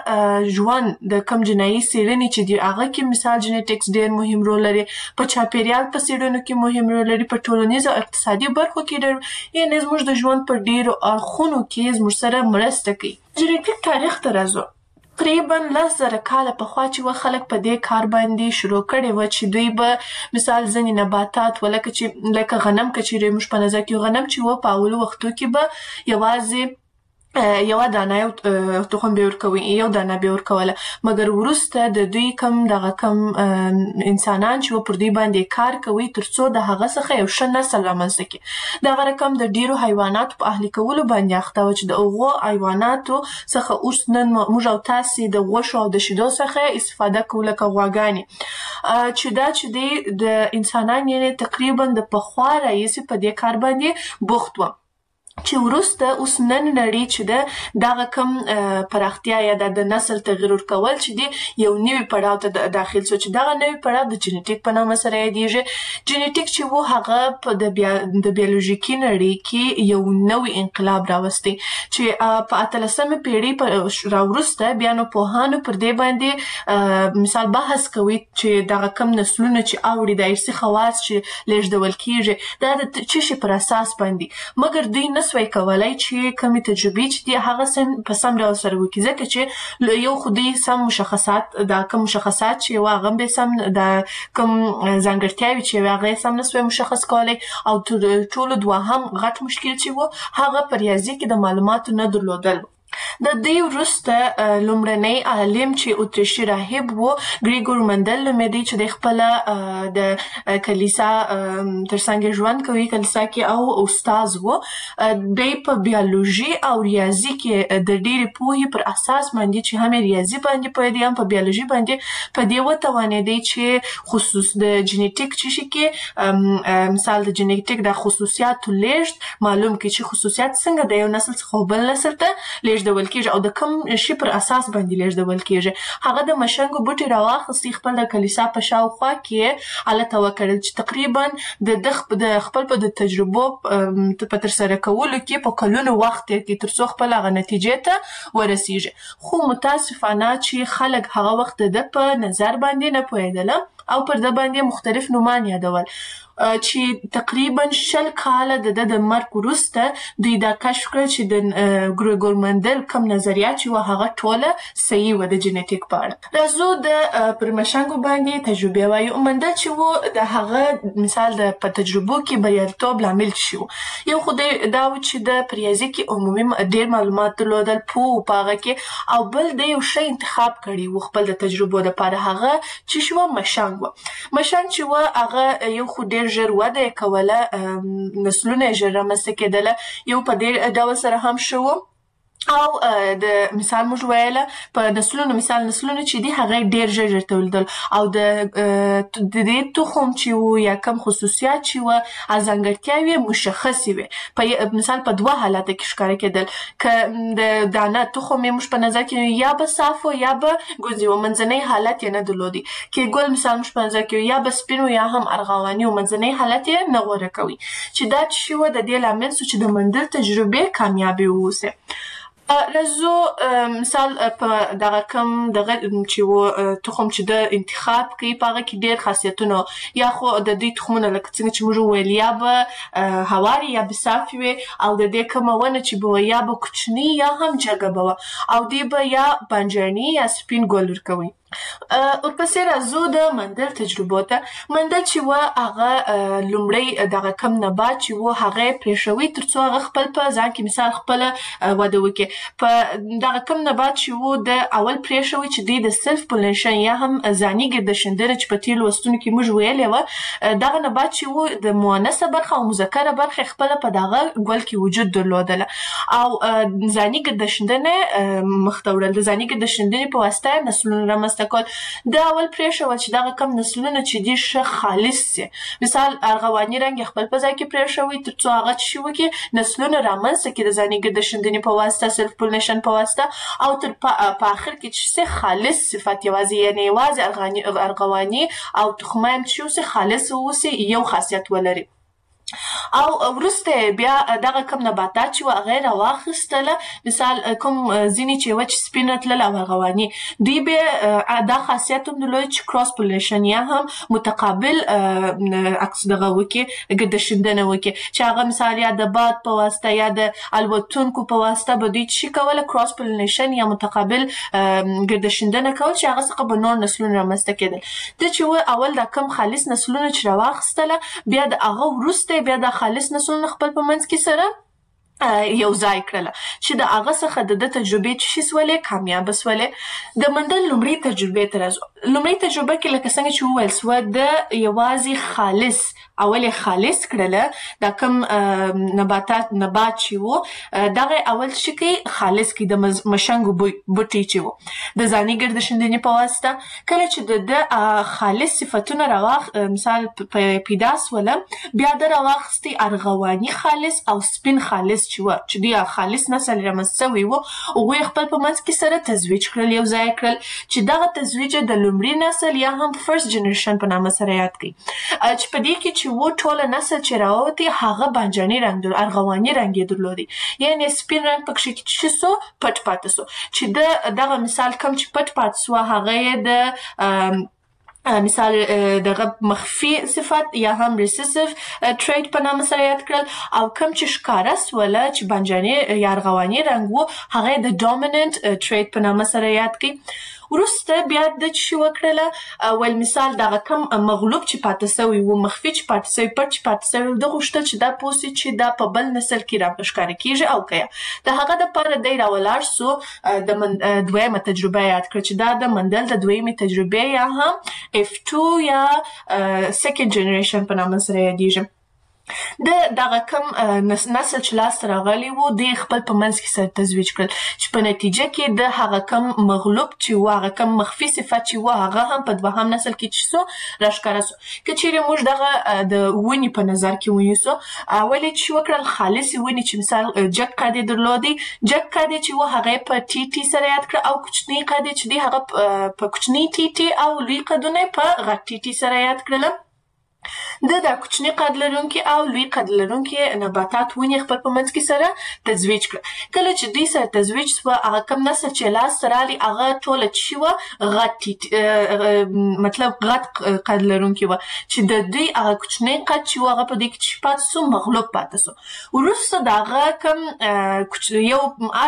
د ژوند د کم جنایي څېړنې چې دی هغه کې مثال جنیټکس ډېر مهم رول لري، په چاپېریال په څېړنو کې مهم رول لري، په ټولنیزو او اقتصادي برخو کې یعنې زموږ د ژوند په ډېرو اړخونو کې زموږ سره مرسته کوي. جنیټیک تاریخ ته راځو. تقریبا 10,000 کاله پخوا چې و خلک په دې کار باندې شروع کړی و چې دوی به مثال ځینې نباتات لکه غنم که چیرې موږ په نظر کې غنم چې و په اولو وختو کې به یوازې یو دانه تخم به ورکوي، یو دانه به ورکوله، مګر وروسته د دوی کم انسانان چې پر دوی باندې کار کوي ترڅو د هغه څخه یو ښه نسل رامنځته کړي. دغه رقم د ډیرو حیواناتو په اهلي کولو باندې اخته و چې د هغو حیواناتو څخه اوس نن موږ او تاسې د غوښو او د شیدو څخه استفاده کوو لکه غواګانې، چې دی د انسانان یعنې تقریبا د پخوا راهیسې په دې کار باندې بوخت و. چې وروسته اوس نن نړۍ چې ده دغه کم پراختیا یا د نسل تغییر ورکول چې دی یو نوي پړاو ته داخل شو، چې دغه نوي پړاو د جینیټیک په نامه سره یادیږي. جینیټیک چې و هغه په د بیولوژیکي نړۍ کې یو نوی انقلاب راوستی چې په 18مه پیړۍ راوروسته بیا نو پوهانو پر دې باندې مثال بحث کوي چې دغه کم نسلونه چې اوړي د ارثي خواص چې لیږدول کیږي دا د څه شي پر اساس باندې، مګر دوی نسوای کولای چې کومې تجربې چې دي هغه په سم ډول سره وکړي، ځکه چې یو خو دوی سم مشخصات دا کوم مشخصات چې هغه به سم د کوم ځانګړتیاوې چې هغه سم نسوای مشخص کولای، او ټولو دوهم غټ مشکل چې و هغه په ریاضي کې د معلوماتو نه درلودل. د دې وروسته لومړنی عالم چې اتریشي راهب و ګریګور مندل نومېدی چې د خپله د کلیسا ترڅنګ ژوند کوي، کلیسا کې او استاذ و. دی په بیولوژي او ریاضي کې د ډېرې پوهې پر اساس باندې چې هم ریاضي باندې پوهېدی هم په بیولوژي باندې په دې وتوانېدی چې خصوص د جینیټیک چې شي کې مثال د جینیټیک د خصوصیاتو لیږد معلوم کړي چې خصوصیات څنګه د یو نسل څخه بل نسل ته لیږدول کیږي او د کوم شي پر اساس باندې لیږدول کیږي. هغه د مشنګو بوټي راواخیستي، خپل د کلیسا په شاوخوا کې هلته وکړل چې تقریبا د خپل په د تجربو په ترسره کولو کې په کلونو وخت تېر کړي ترڅو خپل هغه نتیجې ته ورسیږي. خو متاسفانه چې خلک هغه وخت د په نظر باندې نه پوهېدله او پر د باندې مختلف نومان یادول، چې تقریبا 20 کاله د مرګ وروسته دوی دا کشف کړل چې د ګریګور مندل کوم نظریات چې و هغه ټوله صحیح و د جینیټیک په اړه. راځو د پر مشنګو باندې تجربې وایو. مندل چې و د هغه مثال د په تجربو کې بریالیتوب لامل شي، یو خو دا و چې د ریاضي کې عمومي ډېر معلومات درلودل په هغه کې، او بل د یو شی انتخاب کړی و خپل د تجربو لپاره، هغه چې شو مشنګ و. مشنګ چې و هغه یو خو ډېر ژر وده کوله، نسلونه یې ژر رامنځته کېدله، یو په دې ډول سره هم شو او د مثال موږ ویله په نسلونو نسلونه چې دي هغه ډېر ژر تولیدل، او د دې تخم چې و یا کم خصوصیات چې و ځانګړتیاوې مشخصې وي. په مثال په دوه حالاتو کې ښکاره کېدل، که د دانه تخم یې موږ په نظر کې یا به صاف و یا به ګوزي و، منځنی حالت یې نه درلودي. کې ګل مثال موږ په نظر کې یا به سپین و یا هم ارغواني و، منځنی حالت یې نه غوره کوي، چې دا چې و د دې لامل شو چې د مندل تجربې کامیابې واوسي. راځو مثال په دغه کم دغه چې و تخم چې د انتخاب کوي په هغه کې ډېر خاصیتونه، یا خو د دې تخمونه لکه څنګه چې موږ وویل یا به هواري یا به صافې وي، او د دې کومه ونه چې به یا به کوچني یا هم جګه به وه، او دوی به یا بانجاني یا سپین ګل ورکوي. ورپسې راځو د مندل تجربو ته. مندل چې و هغه لومړی دغه کم نبات چې و هغه یې پرېښوي ترڅو هغه خپل په ځان کې مثال خپله وده وکړي. په دغه کم نبات چې و د اول پرېښوي چې دوی د سلف پولنیشن یا هم ځاني ګردشندنه چې په تېرو لوستونو کې موږ ویلې وه، دغه نبات چې و د مؤنثه برخه او مذکره برخه خپله په دغه ګل کې وجود درلودله، او ځاني ګردشندنه مخ ته وړل، د ځاني ګردشندنې په واسطه نسلونه رامنځته کول. دا اول پرېښول چې دغه کم نسلونه چې دي ښه خالص سي، مثال ارغواني رنګ یې خپل په ځای کې پرېښوي ترڅو هغه څه شي وکړي نسلونه رامنځته کړي د ځاني ګردشندنې په واسطه، سلف پولنیشن په واسطه، او تر په آخر کې چې سي خالص صفت یوازې یعنې یوازې ارغواني او تخمه هم چې اوسي خالص واوسي یو خاصیت ولري. او وروسته بیا دغه کم نباتات چې و هغه یې راواخیستله، مثال کوم ځینې چې وه چې سپینه تلل او ارغواني، دوی بیا دا خاصیت هم درلود چې کراس پولنیشن یا هم متقابل عکس دغه وکړي، ګردشندنه وکړي، چې هغه مثال یا د باد په واسطه یا د الوتونکو په واسطه به دوی څه کوله کراس پولنیشن یا متقابل ګردشندنه کول چې هغه څخه به نور نسلونه رامنځته کېدل. د چې و اول دا کم خالص نسلونه چې راواخیستله، بیا د هغه وروسته بیا د خالص نسلونه خپل په منځ کې سره یو ځای کړله چې د هغه څخه د تجربې چې سولې کامیاب سولې. د مندل لومړی تجربې ته راځو. لومړی تجربه کې لکه څنګه چې وویل سوه د یوازې خالص اول خالص کړله دا کوم نبات چې وو دغه اول چې کې خالص کې د مشنګ بوټي چې وو د ځاني ګردشندنې په واسطه کله چې د خالص صفتونه مثال پیدا سوله بیا د راواخستي ارغواني خالص او سپین خالص چې دی خالص نسل رامنځته شوی وو هغوی خپل په منځ کې سره تزویج کړل یو ځای کړل چې دغه تزویج د لومړي نسل یا هم فرست جنریشن په نامه سره یاد کړي چې په دې کې چې وو ټوله نسل چې راووتي هغه بانجاني رنګ ارغواني رنګ یې درلودی یعنی سپین رنګ پکښې چې سو پټ پاتې سو چې دغه مثال کم چې پټ پاتې سو هغه یې د مثال دغه مخفي صفت یا هم ریسیسیو تریټ په نامه سره یاد کړل او کوم چې ښکاره سوله چې بانجاني یا ارغواني رنګ وو هغه د ډومیننت تریټ په نامه سره یاد کړي. وروسته بیا د چې وکړله ول مثال دغه کم مغلوب چې پاتې سوی وو مخفي چې پاتې سوی پټ چې پاتې سوی د غوښتل چې دا پوه سي چې دا په بل نسل کې راښکاره کیږي او که د هغه دپاره دی راولاړ سو د دویمه تجربه یاد کړه چې دا د مندل د دویمې تجربې یا هم F2 یا second generation په نامه سره یادیږي. دغه کم نسل چې لاسته راغلی وو د خپل په منځ کې سره تزویج کړل چې په نتیجه کې د هغه کم مغلوب چې وو هغه کم مخفي صفت چې وو هغه هم په دوهم نسل کې چې سو راښکاره سو. که چیرې موږ دغه د ونې په نظر کې ونیسو ولې چې وکړل خالصې ونې چې مثال جګ قد یې درلودی جګ قد یې چې وو هغه یې په ټي ټي سره یاد کړه او کوچني قد یې چې دی هغه په کوچني ټي ټي او لوی قدونه یې په غټ ټي ټي سره یاد کړله. د کوچني قد لرونکي او لوی قد لرونکي نباتات ونې خپل په منځ کې سره تزویج کړه. کله چې دوی سره تزویج سوه هغه کم نسل چې لاسته راغلي هغه ټوله چې وه غټ مطلب غټ قد لرونکي وه چې د دوی هغه کوچنی قد چې وه هغه په دې کې چې پاتې سو مغلوب پاتې سو. وروسته د هغه کم یو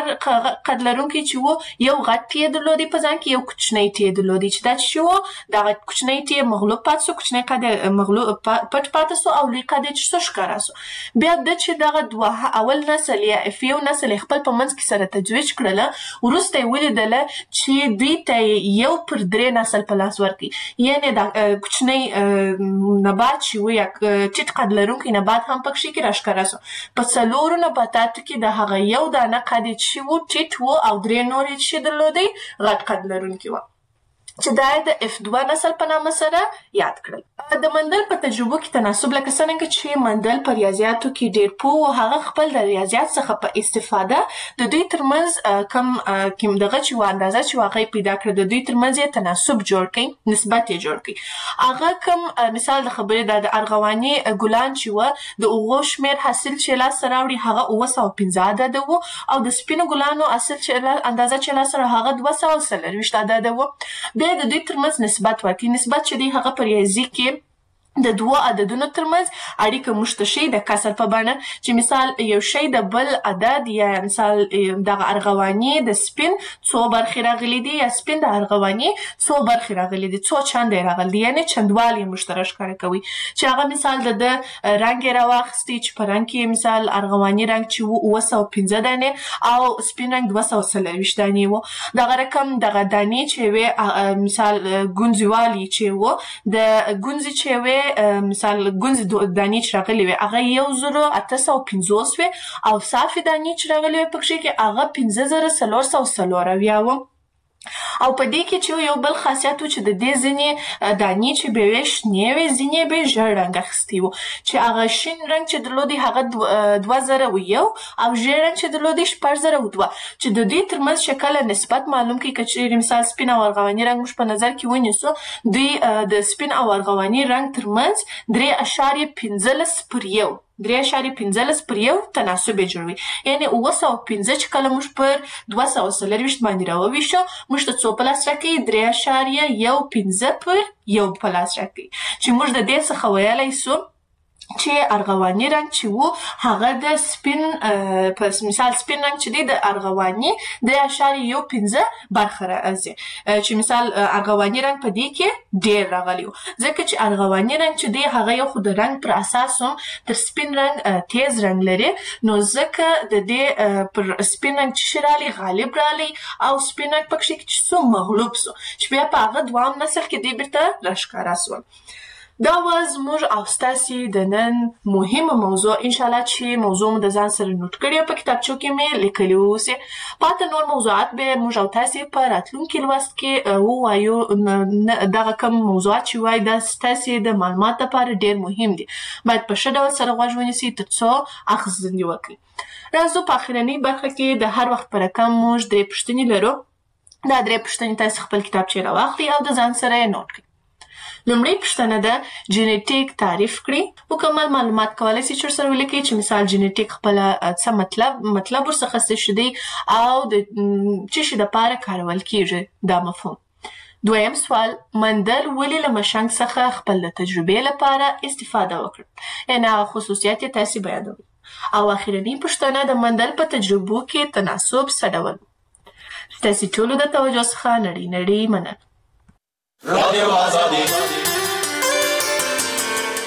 قد لرونکي چې وو یو غټ ټی یې درلودی په ځان کې یو کوچنی ټی یې درلودی چې دا چې وو دغه کوچنی ټی یې مغلوب پاتې سو کوچنی قد یې مغلوب پټ پاتې سو او لوی قد یې چې سو ښکاره سو. بیا د چې دغه اول نسل یا F1 نسل خپل په منځ کې سره تجویج کړله وروسته یې ولیدله چې دوی ته یو پر درې نسل په لاس ورکړي یعنې دا کوچنی نبات چې و یا ټیټ قد لرونکی نبات هم پکښې کې راښکاره سو. په څلورو نباتاتو کې د هغه یو دانه قد یې چې و ټیټ و او درې نور یې چې درلودی غټ قد لرونکي وه چې دا یې د F2 نسل په نامه سره یاد کړل. د مندل په تجربو کې تناسب لکه څرنګه چې مندل په ریاضیاتو کې ډېر پوه هغه خپل د ریاضیات څخه په استفاده د دوی ترمنځ کوم دغه چې و اندازه چې هغه پیدا کړه د دوی ترمنځ یې تناسب جوړ کړي نسبت یې جوړ کړي. هغه کوم مثال د خبرې د ارغواني ګلان چې وه د هغو شمېر حاصل چې لاسته راوړي هغه 915 عدده وو او د سپینو ګلانو حاصل چې اندازه چې لاسته راوړي هغه 240 عدده وو. بیا د دوی ترمنځ نسبت ورکړي نسبت چې دی هغه په ریاضي کې د دوه عددونو ترمنځ اړیکه موږ ته ښیي د کسر په بڼه چې مثال یو شی د بل عدد یا مثال دغه ارغواني د سپین څو برخې راغلي دي یا سپین د ارغواني څو برخې راغلي دي څو چنده یې راغلي دي یعنې چندوالی یې موږ ته راښکاره کوي چې هغه مثال د رنګ یې راواخیستی چې په رنګ کې مثال ارغواني رنګ چې و 915 دانې او سپین رنګ 240 دانې وو. دغه رقم دغه دانې چې وې مثال ګونځوالی چې و د ګونځې چې وې مثال ګونځې دانې چې راغلې وې هغه 1850 وې او صافې دانې چې راغلې وې پکښې کې هغه 5404 وه. او په دې کې چې یو بل خاصیت و چې د دې ځینې دانې چې به وې شنې وې ځینې به یې ژړ رنګ اخیستی و چې هغه شین رنګ چې درلودی هغه 2001 او ژیړ رنګ چې درلودی 4002 چې د دوی ترمنځ شکل نسبت معلوم کړي که چیرې مثال سپین او ارغواني رنګ موږ په نظر کې ونیسو دوی د سپین او ارغواني رنګ ترمنځ 3.15 3.15 پر یو تناسب یې جوړوي یعنې 915 چې کله موږ پر 240 باندې راوویشو موږ ته څو په لاس راکوي 3.15 پر یو په لاس راکوي چې موږ د دې څخه ویلی سو چې ارغواني رنګ چې وو هغه د سپین په مثال سپین رنګ چې دی د ارغواني 3.15 برخه راځي چې مثال ارغواني رنګ په دې کې ډیر راغلی ځکه چې ارغواني رنګ چې دی هغه یو خو د رنګ پر اساس هم تر سپین رنګ تیز رنګ لري نو ځکه د دې پر سپین رنګ چې رالی غالب رالی او سپین رنګ پکې چې څو مغلوب سو چې بیا په هغه دوام نسل کې دی بیرته راښکاره سول دا واز موږ او ستاسې د نن مهمه موضوع انشاءالله چې موضوع مو د ځان سره نوټ کړې په کتابچو کې مې لیکلي اوسې پاته نور موضوعات به موږ او تاسې په راتلونکي لوست کې ووایو دغه کوم موضوعات چې وایي دا ستاسې د معلومات لپاره ډېر مهم دي باید په ښه ډول سره غوږ ونیسئ تر څو اخیستنې وکړئ راځو په اخرنۍ برخه کې د هر وخت په رقم موږ 3 پوښتنې لرو دا 3 پوښتنې تاسې خپل کتابچې راواخلئ او د ځان سره یې نوټ کړئ لومړی پوښتنه ده جینیټیک تعریف کړئ مکمل معلومات کولی شئ چې ورسره ولیکئ چې مثال جینیټیک خپله څه مطلب ورڅخه څه شی دی او د څه شي دپاره کارول کیږي دا مفهوم دویم سوال مندل ولې له مشنګ څخه خپل د تجربې لپاره استفاده وکړه یعنې هغه خصوصیات یې تاسې بیانوئ او اخرنۍ پوښتنه د مندل په تجربو کې تناسب څه ډول ستاسې ټولو د توجه څخه نړۍ مننه رادیو آزادي